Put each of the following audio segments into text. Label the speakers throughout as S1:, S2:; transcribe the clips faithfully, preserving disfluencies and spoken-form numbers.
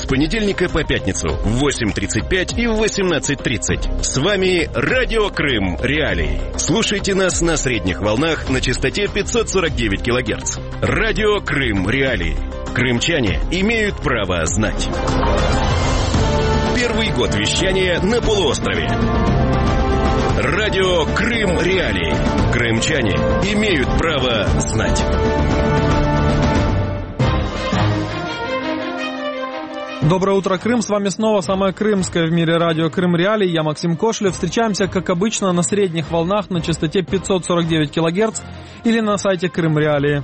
S1: С понедельника по пятницу в восемь тридцать пять и в восемнадцать тридцать. С вами Радио Крым Реалии. Слушайте нас на средних волнах на частоте пятьсот сорок девять килогерц. Радио Крым Реалии. Крымчане имеют право знать. Первый год вещания на полуострове. Радио Крым Реалии. Крымчане имеют право знать.
S2: Доброе утро, Крым. С вами снова самое крымское в мире радио Крым Реалии. Я Максим Кошлев. Встречаемся, как обычно, на средних волнах на частоте пятьсот сорок девять килогерц или на сайте Крым Реалии.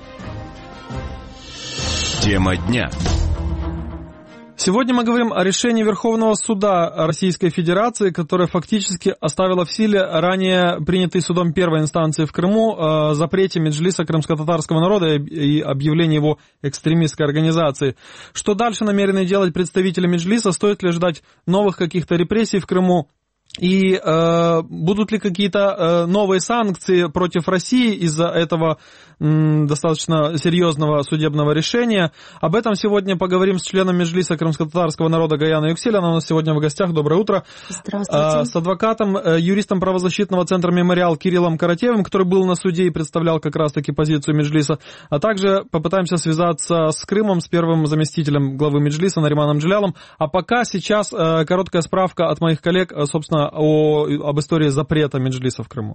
S1: Тема дня.
S2: Сегодня мы говорим о решении Верховного суда Российской Федерации, которое фактически оставило в силе ранее принятый судом первой инстанции в Крыму э, запрете Меджлиса крымско-татарского народа и объявление его экстремистской организацией. Что дальше намерены делать представители Меджлиса? Стоит ли ждать новых каких-то репрессий в Крыму? И э, будут ли какие-то э, новые санкции против России из-за этого м, достаточно серьезного судебного решения? Об этом сегодня поговорим с членом Меджлиса крымско-татарского народа Гаяной Юксель. Она у нас сегодня в гостях. Доброе утро.
S3: Здравствуйте.
S2: Э, с адвокатом, э, юристом правозащитного центра «Мемориал» Кириллом Каратеевым, который был на суде и представлял как раз-таки позицию Меджлиса. А также попытаемся связаться с Крымом, с первым заместителем главы Меджлиса Нариманом Джилялом. А пока сейчас э, короткая справка от моих коллег, э, собственно, О, об истории запрета Меджлиса в Крыму.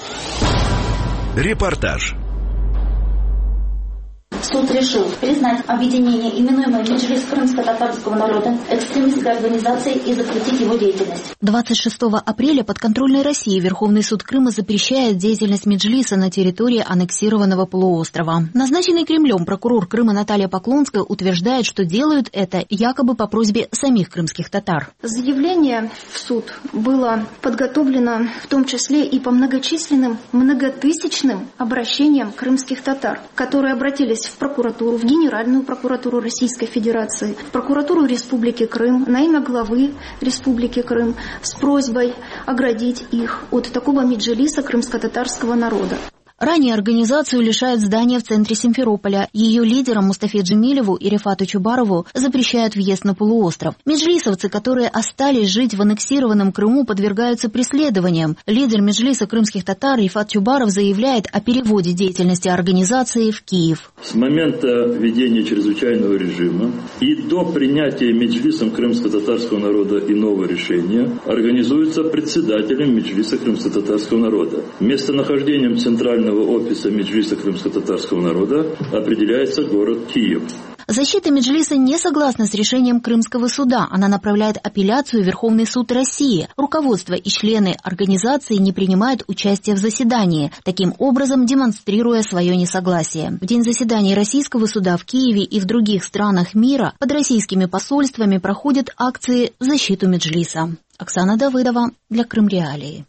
S1: Репортаж.
S4: Суд решил признать объединение, именуемое Меджлис крымско-татарского народа, экстремистской организацией и запретить его деятельность.
S3: двадцать шестого апреля подконтрольной России Верховный суд Крыма запрещает деятельность Меджлиса на территории аннексированного полуострова. Назначенный Кремлем прокурор Крыма Наталья Поклонская утверждает, что делают это якобы по просьбе самих крымских татар.
S5: Заявление в суд было подготовлено в том числе и по многочисленным, многотысячным обращениям крымских татар, которые обратились в прокуратуру, в Генеральную прокуратуру Российской Федерации, в прокуратуру Республики Крым на имя главы Республики Крым с просьбой оградить их от такого Меджлиса крымско-татарского народа.
S3: Ранее организацию лишают здания в центре Симферополя. Ее лидерам Мустафе Джемилеву и Рифату Чубарову запрещают въезд на полуостров. Меджлисовцы, которые остались жить в аннексированном Крыму, подвергаются преследованиям. Лидер Меджлиса крымских татар Рифат Чубаров заявляет о переводе деятельности организации в Киев.
S6: С момента введения чрезвычайного режима и до принятия Меджлисом крымско-татарского народа иного решения организуется председателем Меджлиса крымско-татарского народа. Местонахождением центрального офиса Меджлиса крымско-татарского народа определяется город Киев.
S3: Защита Меджлиса не согласна с решением Крымского суда. Она направляет апелляцию в Верховный суд России. Руководство и члены организации не принимают участия в заседании, таким образом демонстрируя свое несогласие. В день заседания Российского суда в Киеве и в других странах мира под российскими посольствами проходят акции в защиту Меджлиса. Оксана Давыдова для Крым Реалии.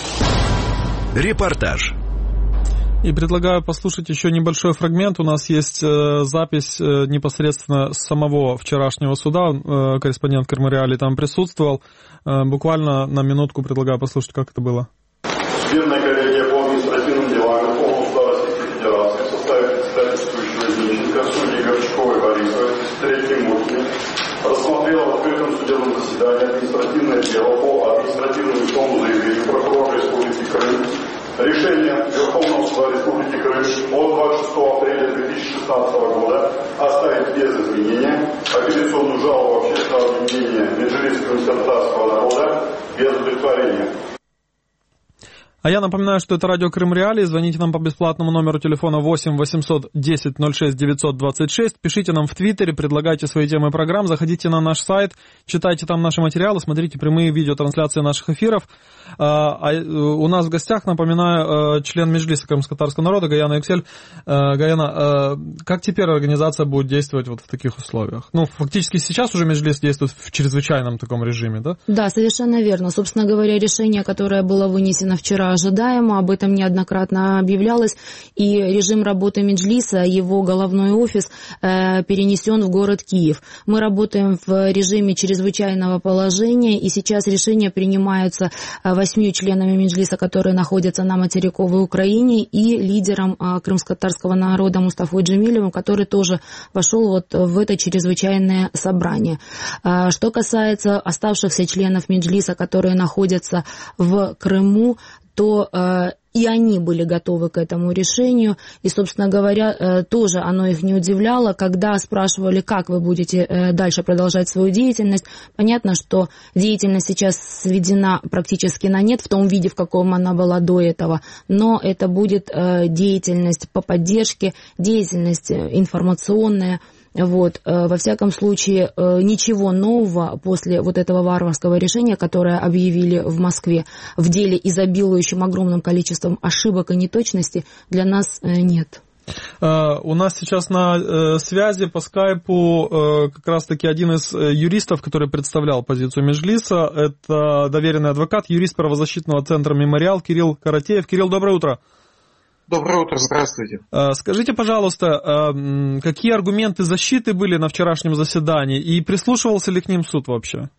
S1: Репортаж.
S2: И предлагаю послушать еще небольшой фрагмент. У нас есть э, запись э, непосредственно с самого вчерашнего суда. Э, корреспондент Крым Реалии там присутствовал. Э, буквально на минутку предлагаю послушать, как это было.
S7: Судебная коллегия по административным делам Верховного суда Российской Федерации в составе председательствующего Зинченко, судьи Горчаковой Борисовой, третьей Муркиной рассмотрела в открытом судебном заседании административное дело по административному итогу заявлению прокурора Республики Крым. Решение Верховного суда Республики Крым от двадцать шестого апреля две тысячи шестнадцатого года оставить без изменения апелляционную жалобу общественного объединения Меджлис крымско-татарского народа без удовлетворения.
S2: А я напоминаю, что это радио Крым Реалии. Звоните нам по бесплатному номеру телефона восемь восемьсот десять ноль шесть девятьсот двадцать шесть. Пишите нам в Твиттере, предлагайте свои темы программ. Заходите на наш сайт, читайте там наши материалы, смотрите прямые видеотрансляции наших эфиров. А у нас в гостях, напоминаю, член Меджлиса крымско-татарского народа Гаяна Юксель. Гаяна, как теперь организация будет действовать вот в таких условиях? Ну, фактически сейчас уже Меджлис действует в чрезвычайном таком режиме, да?
S8: Да, совершенно верно. Собственно говоря, решение, которое было вынесено вчера ожидаемо, об этом неоднократно объявлялось, и режим работы Меджлиса, его головной офис перенесен в город Киев. Мы работаем в режиме чрезвычайного положения, и сейчас решения принимаются восьмью членами Меджлиса, которые находятся на материковой Украине, и лидером крымско-татарского народа Мустафой Джемилевым, который тоже вошел вот в это чрезвычайное собрание. Что касается оставшихся членов Меджлиса, которые находятся в Крыму, то э, и они были готовы к этому решению, и, собственно говоря, э, тоже оно их не удивляло, когда спрашивали, как вы будете э, дальше продолжать свою деятельность. Понятно, что деятельность сейчас сведена практически на нет в том виде, в каком она была до этого, но это будет э, деятельность по поддержке, деятельность информационная. Вот. Во всяком случае, ничего нового после вот этого варварского решения, которое объявили в Москве, в деле, изобилующем огромным количеством ошибок и неточностей, для нас нет.
S2: У нас сейчас на связи по скайпу как раз-таки один из юристов, который представлял позицию Меджлиса. Это доверенный адвокат, юрист правозащитного центра «Мемориал» Кирилл Каратеев. Кирилл, доброе утро.
S9: Доброе утро, здравствуйте.
S2: Скажите, пожалуйста, какие аргументы защиты были на вчерашнем заседании и прислушивался ли к ним суд вообще?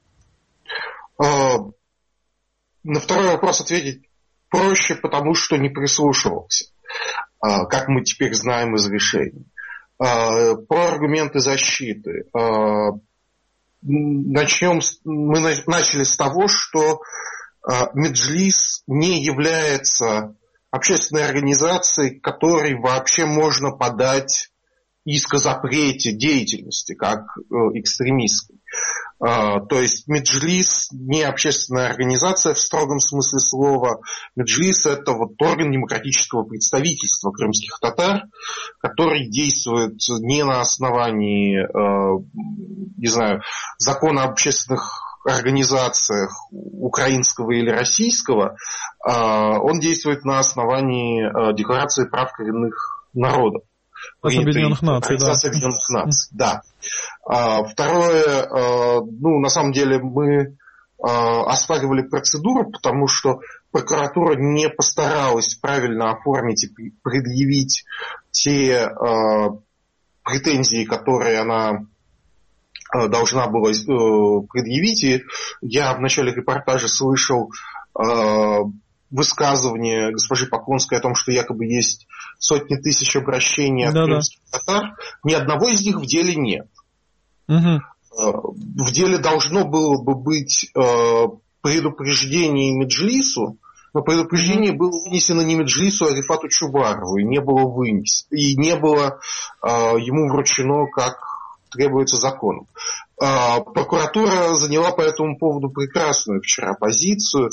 S9: На второй вопрос ответить проще, потому что не прислушивался, как мы теперь знаем из решений. Про аргументы защиты. Начнем, мы начали с того, что Меджлис не является общественной организации, которой вообще можно подать иск о запрете деятельности, как э, экстремистской. Э, то есть Меджлис не общественная организация в строгом смысле слова. Меджлис – это вот орган демократического представительства крымских татар, который действует не на основании, э, не знаю, закона об общественных организациях украинского или российского, он действует на основании Декларации прав коренных народов.
S2: Объединенных Наций, да.
S9: Объединенных Наций, да. Второе, ну, на самом деле мы оспаривали процедуру, потому что прокуратура не постаралась правильно оформить и предъявить те претензии, которые она должна была э, предъявить. И я в начале репортажа слышал э, высказывание госпожи Поклонской о том, что якобы есть сотни тысяч обращений от крымских татар. Ни одного из них в деле нет. Угу. Э, в деле должно было бы быть э, предупреждение Меджлису, но предупреждение было вынесено не Меджлису, а Рифату Чубарову, и не было вынесено, и не было э, ему вручено как требуется законом. Прокуратура заняла по этому поводу прекрасную вчера позицию,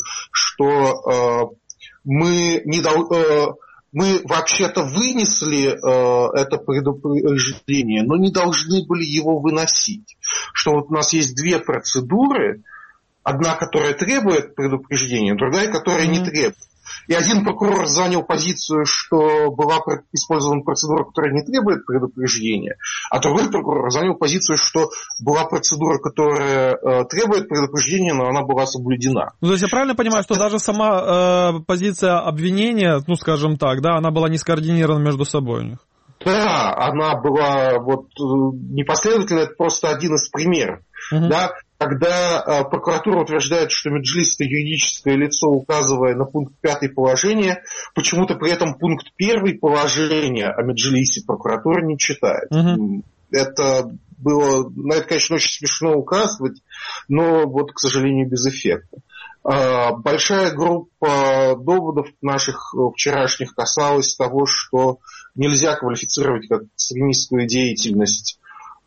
S9: что мы, не дол... мы вообще-то вынесли это предупреждение, но не должны были его выносить. Что вот у нас есть две процедуры, одна, которая требует предупреждения, другая, которая не требует. И один прокурор занял позицию, что была использована процедура, которая не требует предупреждения, а другой прокурор занял позицию, что была процедура, которая э, требует предупреждения, но она была соблюдена.
S2: Ну, то есть я правильно понимаю, что даже сама э, позиция обвинения, ну, скажем так, да, она была не скоординирована между собой у них?
S9: Да, она была вот непоследовательна, это просто один из примеров. Uh-huh. Да? Когда э, прокуратура утверждает, что Меджлис – это юридическое лицо, указывая на пункт пятый положения, почему-то при этом пункт первый положения о Меджлисе прокуратура не читает. Uh-huh. Это было, на это, конечно, очень смешно указывать, но вот, к сожалению, без эффекта. Э, большая группа доводов наших вчерашних касалась того, что нельзя квалифицировать как экстремистскую деятельность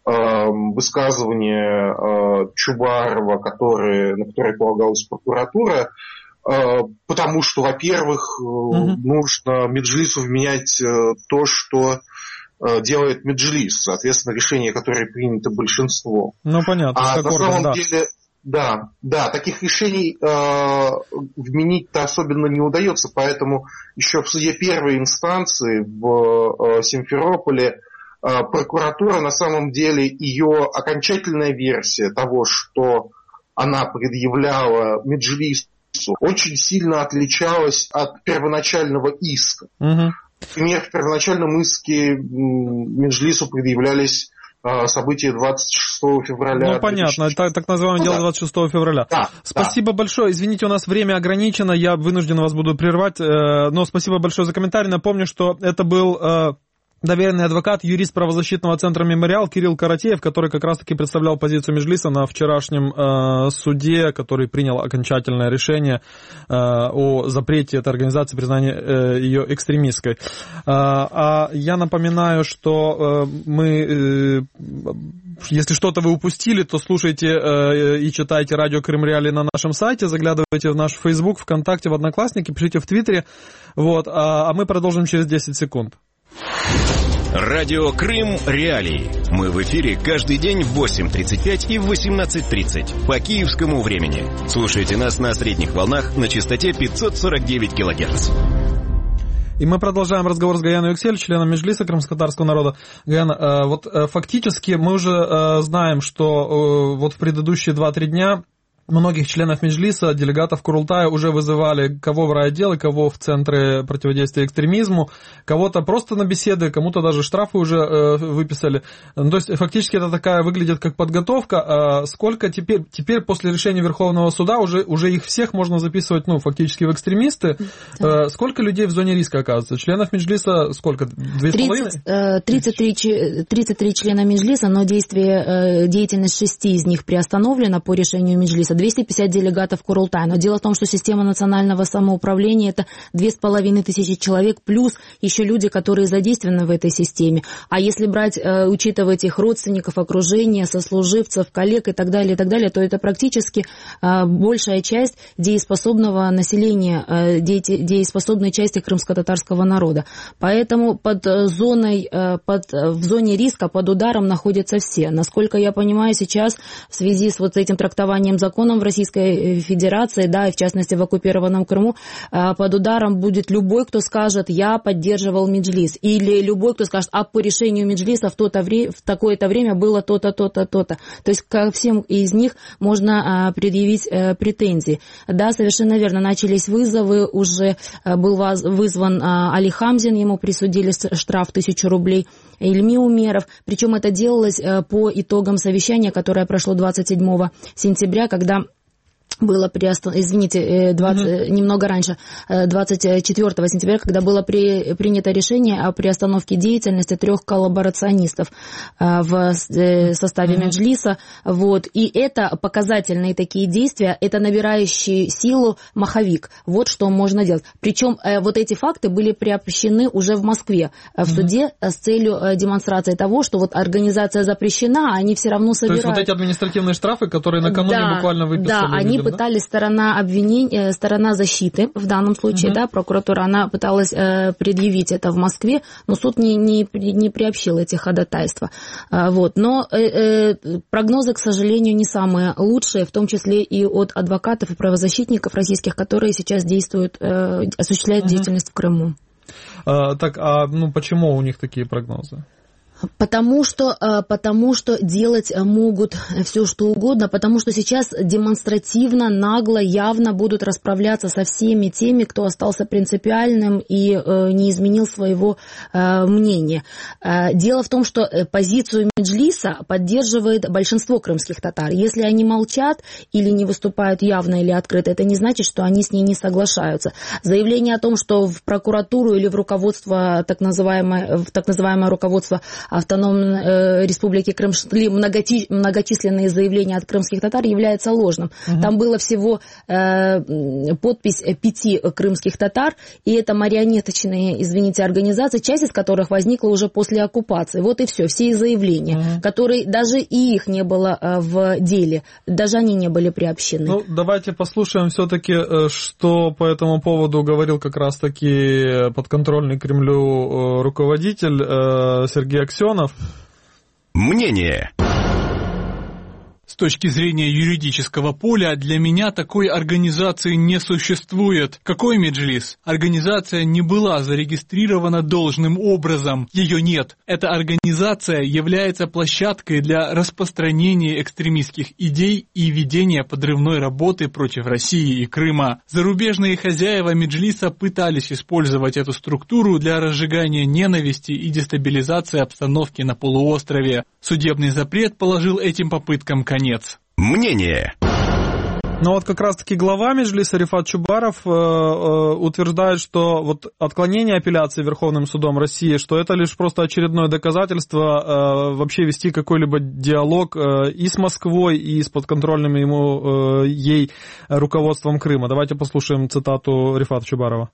S9: высказывания э, Чубарова, которые, на которые полагалась прокуратура, э, потому что, во-первых, э, угу. нужно Меджлису вменять э, то, что э, делает Меджлис, соответственно, решения, которые приняты большинством.
S2: Ну, понятно.
S9: А на
S2: орган,
S9: самом
S2: да.
S9: деле, да, да, таких решений э, вменить-то особенно не удается, поэтому еще в суде первой инстанции в э, Симферополе прокуратура, на самом деле, ее окончательная версия того, что она предъявляла Меджлису очень сильно отличалась от первоначального иска. Угу. Например, в первоначальном иске Меджлису предъявлялись события двадцать шестого февраля.
S2: Ну, понятно, так, так называемое дело двадцать шестого февраля. Да, спасибо да. большое. Извините, у нас время ограничено, я вынужден вас буду прервать, но спасибо большое за комментарий. Напомню, что это был доверенный адвокат, юрист правозащитного центра «Мемориал» Кирилл Каратеев, который как раз-таки представлял позицию Меджлиса на вчерашнем э, суде, который принял окончательное решение э, о запрете этой организации, признании э, ее экстремистской. Э, а я напоминаю, что э, мы, э, если что-то вы упустили, то слушайте э, и читайте «Радио Крым Реалии» на нашем сайте, заглядывайте в наш Facebook, ВКонтакте, в Одноклассники, пишите в Твиттере. Вот, а, а мы продолжим через десять секунд.
S1: Радио Крым Реалии. Мы в эфире каждый день в восемь тридцать пять и в восемнадцать тридцать по киевскому времени. Слушайте нас на средних волнах на частоте пятьсот сорок девять килогерц.
S2: И мы продолжаем разговор с Гаяном Юксель, членом Меджлиса крымско-татарского народа. Гаян, вот фактически мы уже знаем, что вот в предыдущие два-три дня многих членов Меджлиса, делегатов Курултая уже вызывали кого в райотделы, кого в центры противодействия экстремизму, кого-то просто на беседы, кому-то даже штрафы уже э, выписали. Ну, то есть фактически это такая выглядит как подготовка. А сколько теперь, теперь после решения Верховного суда уже, уже их всех можно записывать, ну, фактически в экстремисты. Да. Э, сколько людей в зоне риска оказывается? Членов Меджлиса сколько? Две с половиной?
S8: тридцать три члена Меджлиса, но действие, деятельность шести из них приостановлена по решению Меджлиса. двести пятьдесят делегатов Курултая. Но дело в том, что система национального самоуправления – это две с половиной тысячи человек, плюс еще люди, которые задействованы в этой системе. А если брать, учитывать их родственников, окружение, сослуживцев, коллег и так далее, и так далее, то это практически большая часть дееспособного населения, дееспособной части крымско-татарского народа. Поэтому под зоной, под, в зоне риска, под ударом находятся все. Насколько я понимаю, сейчас в связи с вот этим трактованием закона в Российской Федерации, да, и в частности в оккупированном Крыму, под ударом будет любой, кто скажет: я поддерживал Меджлис, или любой, кто скажет: а по решению Меджлиса в, то-то вре- в такое-то время было то-то, то-то, то-то. То есть ко всем из них можно предъявить претензии. Да, совершенно верно, начались вызовы, уже был вызван Али Хамзин, ему присудили штраф тысячу рублей, Ильми Умеров, причем это делалось по итогам совещания, которое прошло двадцать седьмого сентября, когда было приостановлено, извините, двадцать, uh-huh. немного раньше, двадцать четвёртого сентября, когда было при, принято решение о приостановке деятельности трех коллаборационистов в составе uh-huh. Меджлиса. Вот. И это показательные такие действия, это набирающий силу маховик. Вот что можно делать. Причем вот эти факты были приобщены уже в Москве в uh-huh. суде с целью демонстрации того, что вот организация запрещена, а они все равно собирают.
S2: То есть вот эти административные штрафы, которые накануне да, буквально выписали.
S8: Да, они людям, пытались, да? сторона обвинения, сторона защиты, в данном случае, uh-huh. да, прокуратура, она пыталась э, предъявить это в Москве, но суд не, не, не приобщил эти ходатайства. А, вот. Но э, э, прогнозы, к сожалению, не самые лучшие, в том числе и от адвокатов и правозащитников российских, которые сейчас действуют, э, осуществляют uh-huh. деятельность в Крыму.
S2: А, так, а ну, почему у них такие прогнозы?
S8: Потому что, потому что делать могут все, что угодно, потому что сейчас демонстративно, нагло, явно будут расправляться со всеми теми, кто остался принципиальным и не изменил своего мнения. Дело в том, что позицию Меджлиса поддерживает большинство крымских татар. Если они молчат или не выступают явно или открыто, это не значит, что они с ней не соглашаются. Заявление о том, что в прокуратуру или в руководство, так называемое, в так называемое руководство Автономной э, Республики Крым шли многочи, многочисленные заявления от крымских татар, является ложным. Угу. Там было всего э, подпись пяти крымских татар, и это марионеточные, извините, организации, часть из которых возникла уже после оккупации. Вот и все, все заявления, угу. которые даже и их не было э, в деле, даже они не были приобщены.
S2: Ну, давайте послушаем все-таки, что по этому поводу говорил как раз-таки подконтрольный Кремлю руководитель э, Сергей Аксенов.
S1: Мнение.
S10: С точки зрения юридического поля, для меня такой организации не существует. Какой меджлис? Организация не была зарегистрирована должным образом. Ее нет. Эта организация является площадкой для распространения экстремистских идей и ведения подрывной работы против России и Крыма. Зарубежные хозяева меджлиса пытались использовать эту структуру для разжигания ненависти и дестабилизации обстановки на полуострове. Судебный запрет положил этим попыткам конец.
S1: Мнение.
S2: Но вот как раз-таки глава Меджлиса Рифат Чубаров э, э, утверждает, что вот отклонение апелляции Верховным судом России, что это лишь просто очередное доказательство э, вообще вести какой-либо диалог э, и с Москвой, и с подконтрольным ему э, ей руководством Крыма. Давайте послушаем цитату Рифата Чубарова.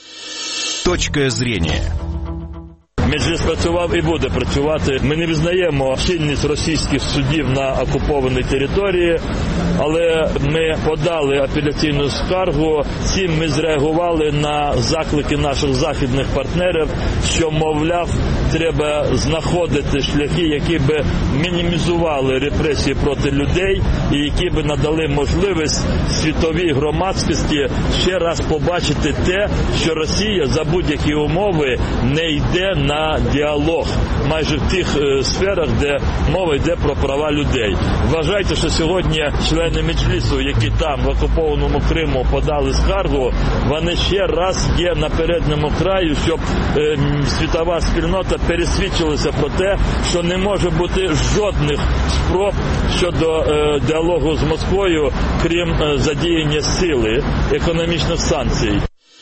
S1: Точка зрения.
S6: Меджліс працював і буде працювати. Ми не визнаємо чинність російських судів на окупованій території, але ми подали апеляційну скаргу. Цим ми зреагували на заклики наших західних партнерів, що, мовляв, треба знаходити шляхи, які би мінімізували репресії проти людей і які би надали можливість світовій громадськості ще раз побачити те, що Росія за будь-які умови не йде на на діалог майже в тих е, сферах, де мова йде про права людей. Вважайте, що сьогодні члени Меджлісу, які там в окупованому Криму подали скаргу, вони ще раз є на передньому краю, щоб е, світова спільнота пересвідчилася про те, що не може бути жодних спроб щодо е, діалогу з Москвою, крім е, задіяння сили, економічних санкций.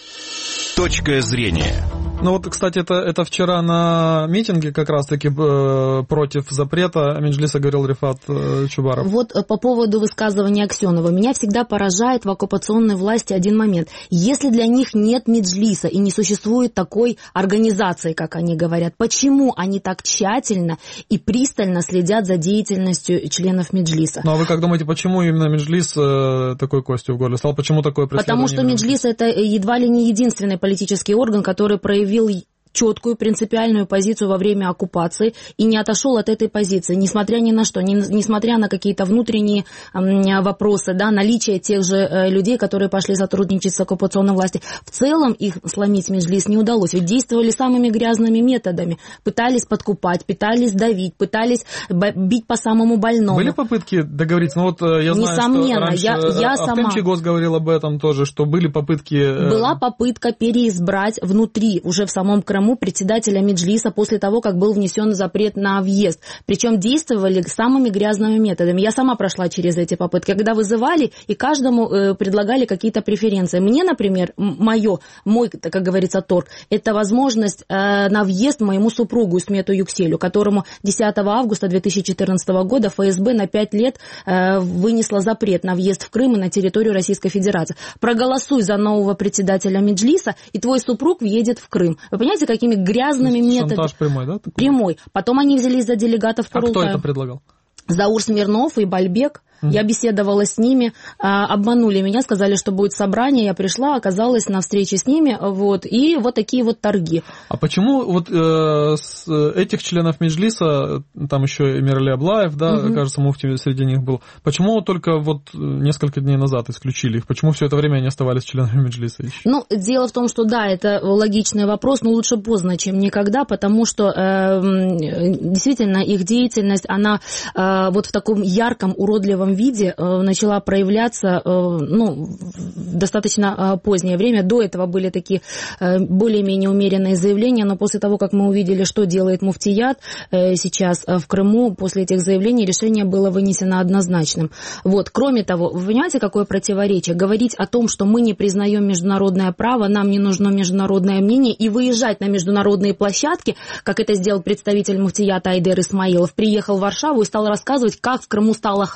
S1: Точка зрения.
S2: Ну вот, кстати, это, это вчера на митинге как раз-таки э, против запрета Меджлиса говорил Рифат э, Чубаров.
S8: Вот по поводу высказывания Аксенова. Меня всегда поражает в оккупационной власти один момент. Если для них нет Меджлиса и не существует такой организации, как они говорят, почему они так тщательно и пристально следят за деятельностью членов Меджлиса?
S2: Ну а вы как думаете, почему именно Меджлис э, такой костью в горле стал? Почему такое преследование?
S8: Потому что Меджлис — это едва ли не единственный политический орган, который проявил четкую принципиальную позицию во время оккупации и не отошел от этой позиции, несмотря ни на что, не, несмотря на какие-то внутренние э, вопросы, да, наличие тех же э, людей, которые пошли сотрудничать с оккупационной властью. В целом их сломить Меджлис не удалось, ведь действовали самыми грязными методами, пытались подкупать, пытались давить, пытались бить по самому больному.
S2: Были попытки договориться? Ну вот я знаю,
S8: Несомненно,
S2: что раньше
S8: я, я сама...
S2: Автомчигос говорил об этом тоже, что были попытки...
S8: Была попытка переизбрать внутри, уже в самом Крыму, председателя Меджлиса после того, как был внесен запрет на въезд. Причем действовали самыми грязными методами. Я сама прошла через эти попытки, когда вызывали и каждому э, предлагали какие-то преференции. Мне, например, мое, мой, как говорится, торг, это возможность э, на въезд моему супругу Исмету Юкселю, которому десятого августа две тысячи четырнадцатого года эф эс бэ на пять лет э, вынесла запрет на въезд в Крым и на территорию Российской Федерации. Проголосуй за нового председателя Меджлиса, и твой супруг въедет в Крым. Вы понимаете, какими грязными методами.
S2: Шантаж прямой, да? Такой?
S8: Прямой. Потом они взялись за делегатов Курултая.
S2: А кто это предлагал?
S8: Заур Смирнов и Бальбек.
S2: Mm-hmm.
S8: Я беседовала с ними, обманули меня, сказали, что будет собрание, я пришла, оказалась на встрече с ними, вот, и вот такие вот торги.
S2: А почему вот э, с этих членов Меджлиса, там еще Эмирали Аблаев, да, mm-hmm. кажется, муфти среди них был, почему только вот несколько дней назад исключили их? Почему все это время они оставались членами Меджлиса еще?
S8: Ну, дело в том, что да, это логичный вопрос, но лучше поздно, чем никогда, потому что э, действительно их деятельность, она э, вот в таком ярком, уродливом виде начала проявляться ну, в достаточно позднее время. До этого были такие более-менее умеренные заявления, но после того, как мы увидели, что делает муфтият сейчас в Крыму, после этих заявлений решение было вынесено однозначным. Вот. Кроме того, вы понимаете, какое противоречие? Говорить о том, что мы не признаем международное право, нам не нужно международное мнение, и выезжать на международные площадки, как это сделал представитель муфтията Айдер Исмаилов, приехал в Варшаву и стал рассказывать, как в Крыму стало хорошо,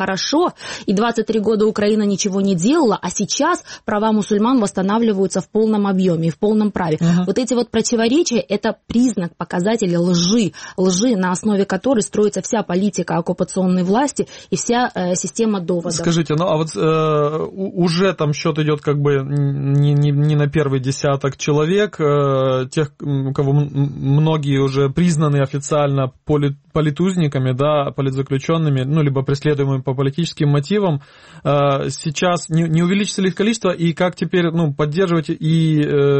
S8: все, и двадцать три года Украина ничего не делала, а сейчас права мусульман восстанавливаются в полном объеме и в полном праве. Uh-huh. Вот эти вот противоречия – это признак, показатель лжи, лжи, на основе которой строится вся политика оккупационной власти и вся э, система доводов.
S2: Скажите, ну а вот э, уже там счет идет как бы не, не, не на первый десяток человек, э, тех, кого многие уже признаны официально поли, политузниками, да, политзаключенными, ну, либо преследуемыми по политическим мотивам. Э, сейчас не, не увеличится ли их количество, и как теперь, ну, поддерживать и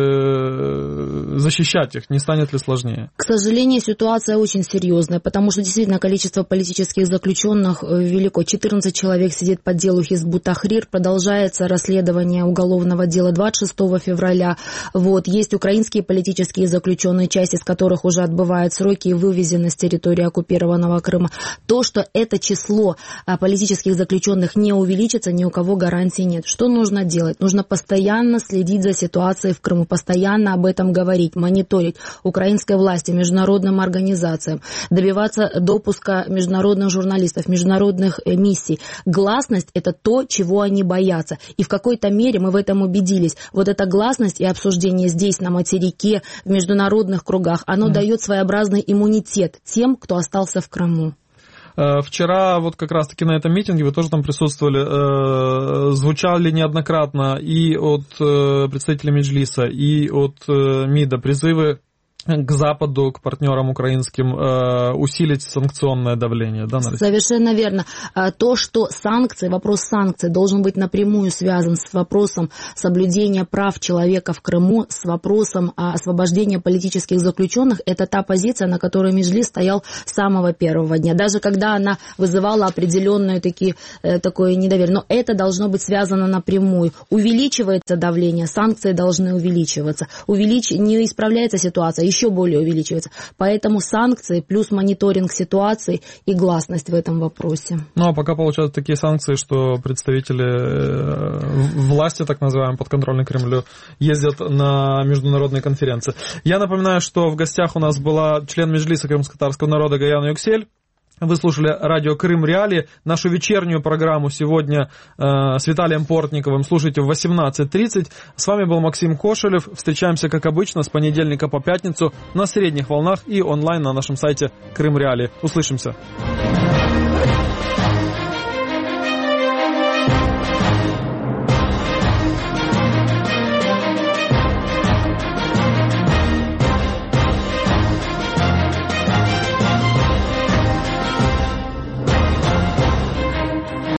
S2: э, защищать их? Не станет ли сложнее?
S8: К сожалению, ситуация очень серьезная, потому что действительно количество политических заключенных велико. четырнадцать человек сидит по делу Хизбут Тахрир, продолжается расследование уголовного дела двадцать шестого февраля. Вот. Есть украинские политические заключенные, часть из которых уже отбывает сроки и вывезены с территории оккупированного Крыма. То, что это число политических заключенных не увеличится, ни у кого гарантий нет. Что нужно делать? Нужно постоянно следить за ситуацией в Крыму, постоянно об этом говорить, мониторить украинской власти, международным организациям, добиваться допуска международных журналистов, международных миссий. Гласность – это то, чего они боятся. И в какой-то мере мы в этом убедились. Вот эта гласность и обсуждение здесь, на материке, в международных кругах, оно mm. дает своеобразный иммунитет тем, кто остался в Крыму.
S2: Вчера вот как раз-таки на этом митинге, вы тоже там присутствовали, звучали неоднократно и от представителей Меджлиса, и от МИДа призывы к Западу, к партнерам украинским, э, усилить санкционное давление, да, на Россию?
S8: Совершенно верно. То, что санкции, вопрос санкций должен быть напрямую связан с вопросом соблюдения прав человека в Крыму, с вопросом освобождения политических заключенных, это та позиция, на которой Меджлис стоял с самого первого дня. Даже когда она вызывала определенное такие, такое недоверие. Но это должно быть связано напрямую. Увеличивается давление, санкции должны увеличиваться. Увелич... Не исправляется ситуация, еще более увеличивается. Поэтому санкции плюс мониторинг ситуации и гласность в этом вопросе.
S2: Ну, а пока получаются такие санкции, что представители власти, так называемые, подконтрольной Кремлю, ездят на международные конференции. Я напоминаю, что в гостях у нас была член Меджлиса крымско-татарского народа Гаяна Юксель. Вы слушали радио Крым Реалии. Нашу вечернюю программу сегодня э, с Виталием Портниковым слушайте в восемнадцать тридцать. С вами был Максим Кошелев. Встречаемся, как обычно, с понедельника по пятницу на средних волнах и онлайн на нашем сайте Крым Реалии. Услышимся.